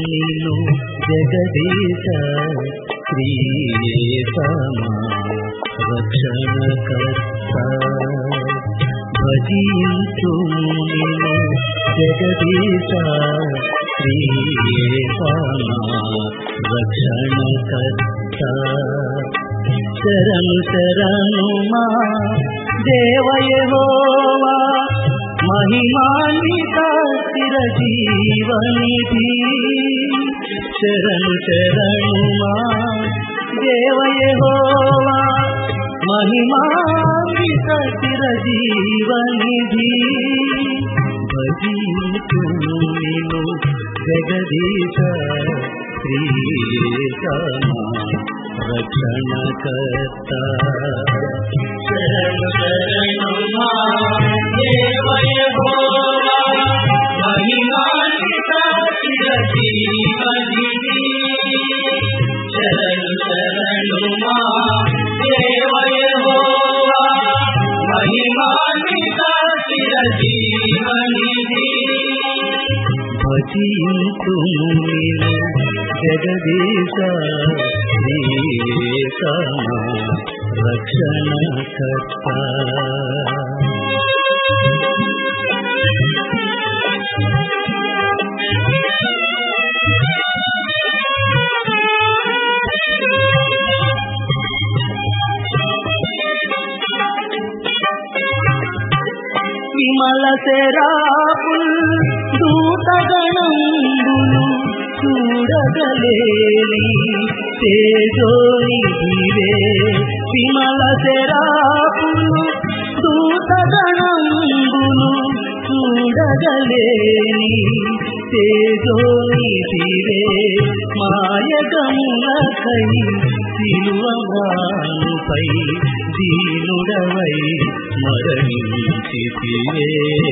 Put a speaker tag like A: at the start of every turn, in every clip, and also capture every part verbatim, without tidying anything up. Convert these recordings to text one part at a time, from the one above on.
A: నిన్ను జగదీశ శ్రీయేసమా రక్షణకర్త భజింతుము నిన్ను జగదీశ శ్రీయేసమా రక్షణకర్త శరణు శరణు మా దేవ యెహోవా మహిమాన్విత చిరజీవనిధి శరణు శరణు మా దేవ యెహోవా మహిమాన్విత చిరజీవనిధి భజింతుము నిన్ను జగదీశ శ్రీయేసమా రక్షణకర్త
B: శరణు శరణు మా దేవ యెహోవా మహిమాన్విత చిరజీవనిధి శరణు శరణు మా దేవ యెహోవా మహిమాన్విత చిరజీవనిధి
A: భజింతుము నిన్ను జగదీశ శ్రీయేసమా రక్షణకర్త విమల శరాపుల్ దూతగణంబులు చూడగలేని తేజోనిధివే విమల శరాపులు దూతగణంబులు చూడగలేని తేజోనిధివే మాయగములకై సిలువమానుపై దీనుడవై మరణించితివే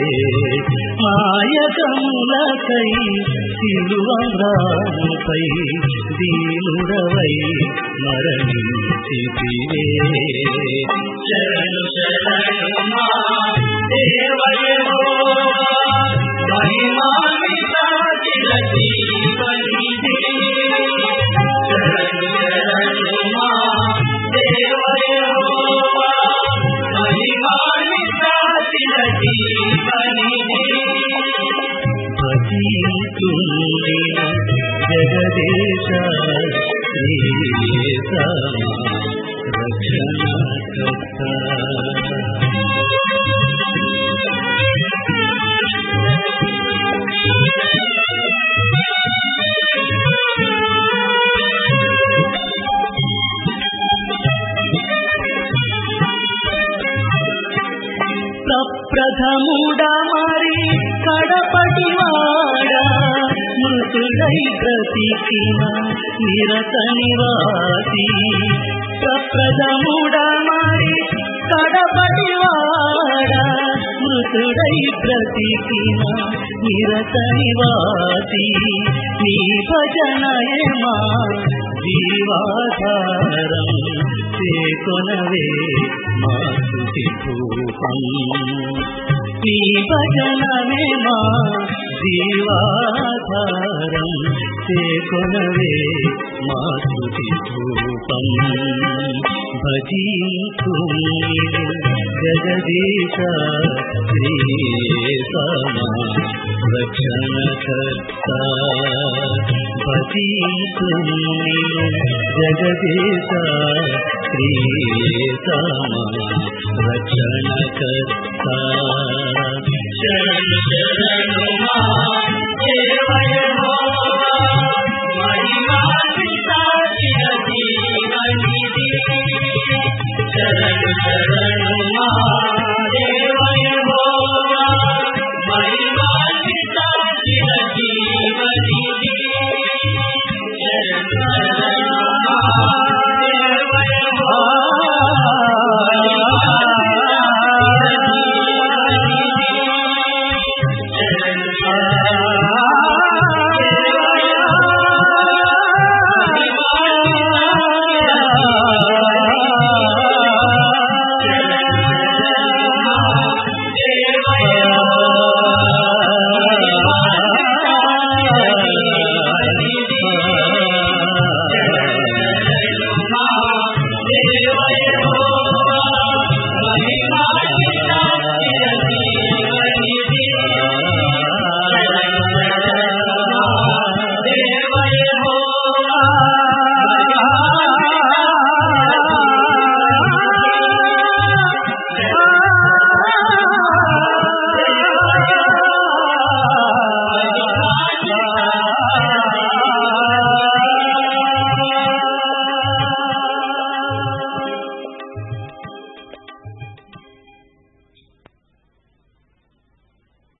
A: మాయగములకై సిలువమానుపై దీనుడవై మరణించితివే
B: శరణు శరణు మా దేవ యెహోవా మహిమాన్విత చిరజీవనిధి శరణు శరణు మా దేవ యెహోవా మహిమాన్విత చిరజీవనిధి
A: భజింతుము నిన్ను జగదీశ శ్రీయేసమా రక్షణకర్త ప్రప్రథముడ మరి కడపటివాడ మృతుడై బ్రతికిన నిరత నివాసి ప్రప్రథముడ మరి కడపటివాడ మృతుడై బ్రతికిన నిరత నివాసి నీ భజనయమా జీవాధారం చేకొనవే మా స్తుతి రూపం నీ భజనమే మా జీవాధారం చేకొనవే మా స్తుతి రూపం భజింతుము నిన్ను జగదీశ శ్రీయేసమా రక్షణకర్త భజింతుము నిన్ను జగదీశ శ్రీయేసమా రక్షణకర్త
B: శరణు శరణు మా దేవ యెహోవా